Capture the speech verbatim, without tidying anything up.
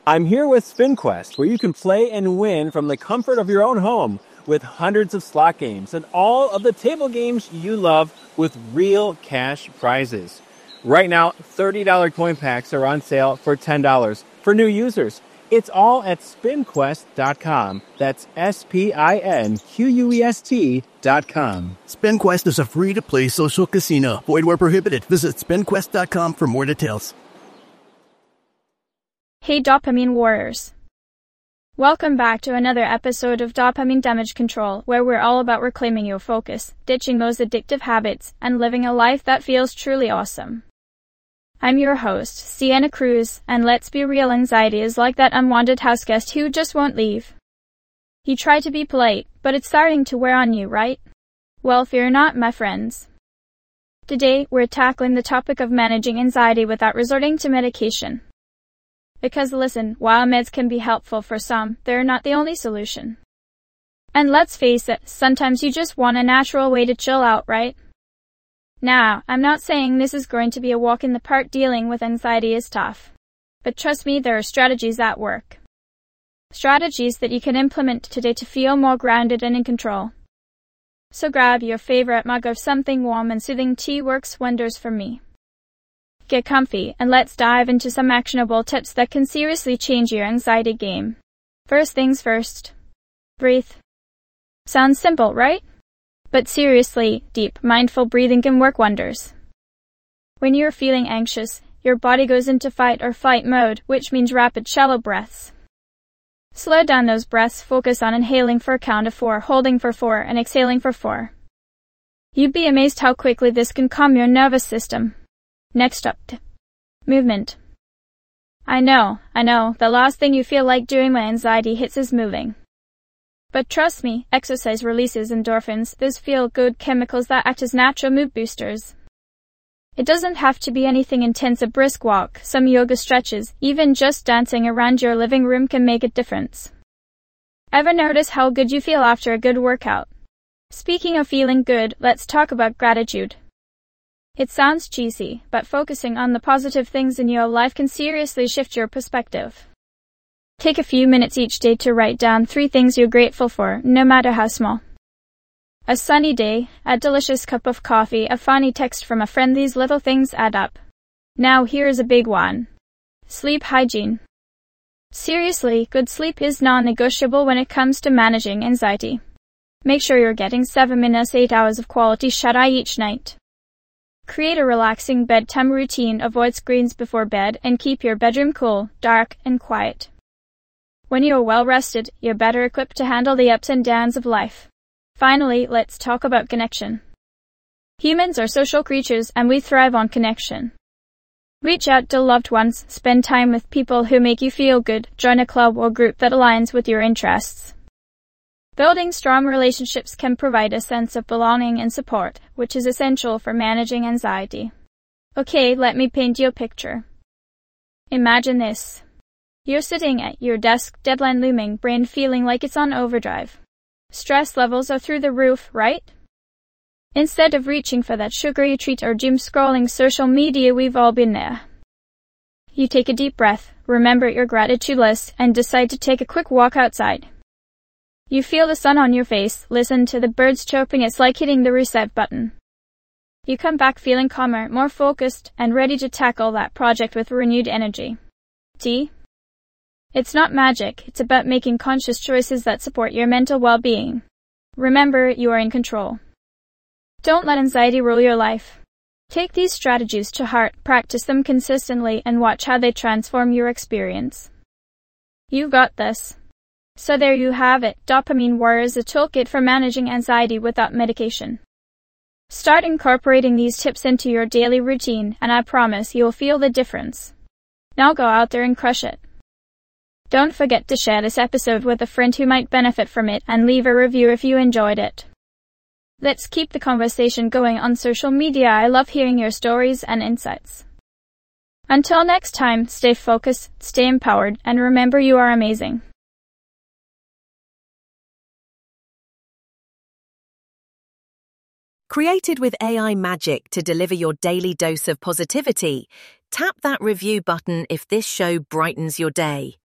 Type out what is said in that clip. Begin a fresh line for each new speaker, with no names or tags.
I'm here with SpinQuest, where you can play and win from the comfort of your own home with hundreds of slot games and all of the table games you love with real cash prizes. Right now, thirty dollars coin packs are on sale for ten dollars for new users. It's all at spin quest dot com. That's S P I N Q U E S T dot com.
SpinQuest is a free-to-play social casino. Void where prohibited. Visit spin quest dot com for more details.
Hey Dopamine Warriors. Welcome back to another episode of Dopamine Damage Control, where we're all about reclaiming your focus, ditching those addictive habits, and living a life that feels truly awesome. I'm your host, Sienna Cruz, and let's be real, anxiety is like that unwanted house guest who just won't leave. You try to be polite, but it's starting to wear on you, right? Well, fear not, my friends. Today, we're tackling the topic of managing anxiety without resorting to medication. Because listen, while meds can be helpful for some, they're not the only solution. And let's face it, sometimes you just want a natural way to chill out, right? Now, I'm not saying this is going to be a walk in the park. Dealing with anxiety is tough. But trust me, there are strategies that work. Strategies that you can implement today to feel more grounded and in control. So grab your favorite mug of something warm and soothing. Tea works wonders for me. Get comfy, and let's dive into some actionable tips that can seriously change your anxiety game. First things first. Breathe. Sounds simple, right? But seriously, deep, mindful breathing can work wonders. When you're feeling anxious, your body goes into fight or flight mode, which means rapid, shallow breaths. Slow down those breaths, focus on inhaling for a count of four, holding for four, and exhaling for four. You'd be amazed how quickly this can calm your nervous system. Next up, movement. I know, I know, the last thing you feel like doing when anxiety hits is moving. But trust me, exercise releases endorphins, those feel-good chemicals that act as natural mood boosters. It doesn't have to be anything intense. A brisk walk, some yoga stretches, even just dancing around your living room can make a difference. Ever notice how good you feel after a good workout? Speaking of feeling good, let's talk about gratitude. It sounds cheesy, but focusing on the positive things in your life can seriously shift your perspective. Take a few minutes each day to write down three things you're grateful for, no matter how small. A sunny day, a delicious cup of coffee, a funny text from a friend. These little things add up. Now here's a big one. Sleep hygiene. Seriously, good sleep is non-negotiable when it comes to managing anxiety. Make sure you're getting seven minutes, eight hours of quality shut-eye each night. Create a relaxing bedtime routine, avoid screens before bed, and keep your bedroom cool, dark, and quiet. When you're well rested, you're better equipped to handle the ups and downs of life. Finally, let's talk about connection. Humans are social creatures, and we thrive on connection. Reach out to loved ones, spend time with people who make you feel good, join a club or group that aligns with your interests. Building strong relationships can provide a sense of belonging and support, which is essential for managing anxiety. Okay, let me paint you a picture. Imagine this. You're sitting at your desk, deadline looming, brain feeling like it's on overdrive. Stress levels are through the roof, right? Instead of reaching for that sugary treat or doom scrolling social media, we've all been there. You take a deep breath, remember your gratitude list, and decide to take a quick walk outside. You feel the sun on your face, listen to the birds chirping. It's like hitting the reset button. You come back feeling calmer, more focused, and ready to tackle that project with renewed energy. T? It's not magic, it's about making conscious choices that support your mental well-being. Remember, you are in control. Don't let anxiety rule your life. Take these strategies to heart, practice them consistently, and watch how they transform your experience. You got this. So there you have it, Dopamine Warriors, a toolkit for managing anxiety without medication. Start incorporating these tips into your daily routine, and I promise you'll feel the difference. Now go out there and crush it. Don't forget to share this episode with a friend who might benefit from it, and leave a review if you enjoyed it. Let's keep the conversation going on social media. I love hearing your stories and insights. Until next time, stay focused, stay empowered, and remember you are amazing.
Created with A I magic to deliver your daily dose of positivity, tap that review button if this show brightens your day.